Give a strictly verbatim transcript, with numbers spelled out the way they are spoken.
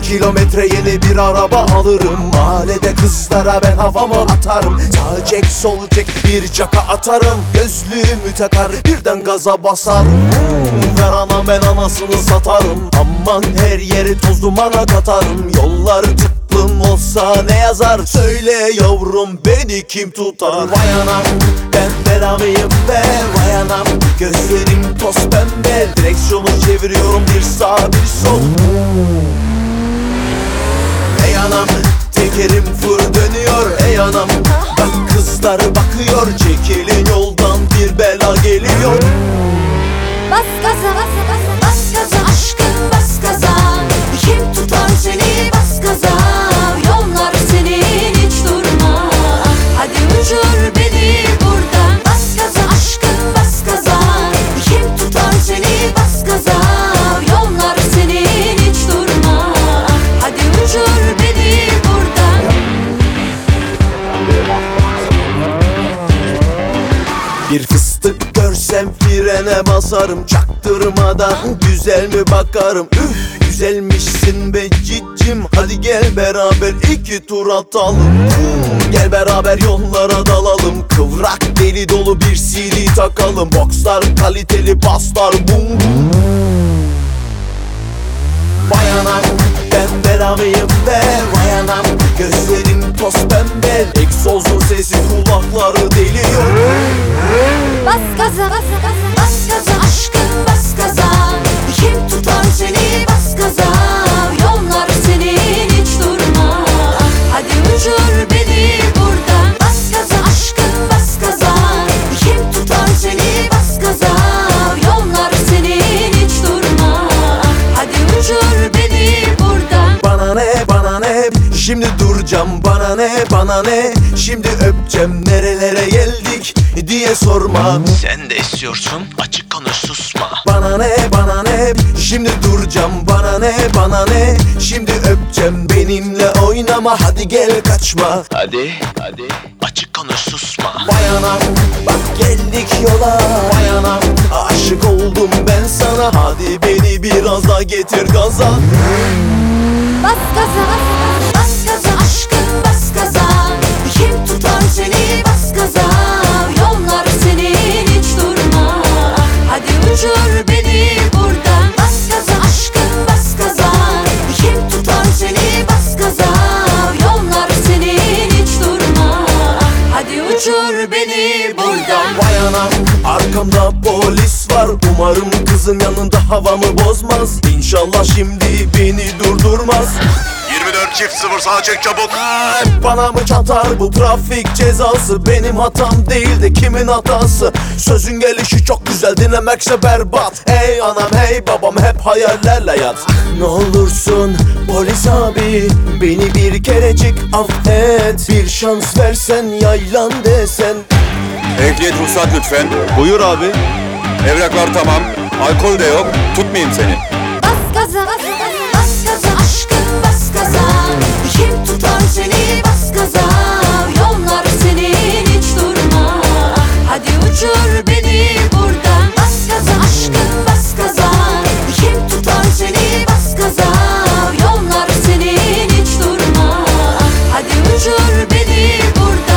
kilometre yeni bir araba alırım. Mahallede kızlara ben havamı atarım. Sağ çek sol çek bir çaka atarım. Gözlüğümü takar birden gaza basarım. Ver ana ben anasını satarım. Aman her yeri toz dumana katarım. Yollar tıklım olsa ne yazar? Söyle yavrum beni kim tutar? Vay anam ben belamıyım be. Vay anam gözlerim toz pembe. Direksiyonu çeviriyorum bir sağ bir sol. Ey anam tekerim fır dönüyor. Ey anam bak kızlar bakıyor. Çekilin yoldan bir bela geliyor. Bas gaza, bas gaza, bas gaza, aşkım bas gaza. Kim tutar seni bas gaza? Yollar senin hiç durma. Hadi uçur beni buradan. Bas gaza, aşkım bas gaza. Kim tutar seni bas gaza? Yollar senin hiç durma. Hadi uçur beni buradan. Bir fıstık görsem frene basarım. Çaktırmadan güzel mi bakarım. Üf güzelmişsin be cicim. Hadi gel beraber iki tur atalım. Gel beraber yollara dalalım. Kıvrak deli dolu bir C D takalım. Boxlar kaliteli baslar bum bum. Vay anam ben belamıyım be. Vay anam gözlerim toz pembe. Egzozun sesi kulakları deliyor. Bas gaza, bas gaza, bas gaza, aşkım bas gaza. Kim tutar seni bas gaza? Yollar senin hiç durma. Hadi uçur beni buradan. Bas gaza, aşkım bas gaza. Kim tutar seni bas gaza? Yollar senin hiç durma. Hadi uçur beni buradan. Bana ne bana ne şimdi duracağım. Bana ne bana ne şimdi öpeceğim. Nerelere geldik diye sorma. Sen de istiyorsun, açık konuş susma. Bana ne bana ne şimdi duracağım. Bana ne bana ne şimdi öpeceğim. Benimle oynama hadi gel kaçma. Hadi, hadi, açık konuş susma. Vay anam bak geldik yola. Vay anam aşık oldum ben sana. Hadi beni biraz daha getir gaza. Bas gaza, bas gaza, bas gaza, aşkım bas gaza. Kim tutar seni bas gaza? Yollar senin hiç durma. Hadi uçur beni buradan. Bas gaza, aşkım bas gaza. Kim tutar seni bas gaza? Yollar senin hiç durma. Hadi uçur beni buradan. Vay anam arkamda polis var. Umarım kızın yanında havamı bozmaz. İnşallah şimdi beni durdurmaz. yirmi dört çift sıfır sağa çek çabuk. Bana mı çatar bu trafik cezası? Benim hatam değil de kimin hatası? Sözün gelişi çok güzel dinlemekse berbat. Hey anam hey babam hep hayallerle yat. Ne olursun polis abi beni bir kerecik affet. Bir şans versen yaylan desen. Ehliyet ruhsat lütfen. Buyur abi. Evraklar tamam. Alkol de yok. Tutmayayım seni. Bas gaza, bas gaza, bas gaza, aşkım bas gaza. Kim tutar seni bas gaza? Yollar senin hiç durma. Hadi uçur beni buradan. Bas gaza, aşkım bas gaza. Kim tutar seni bas gaza? Yollar senin hiç durma. Hadi uçur beni buradan.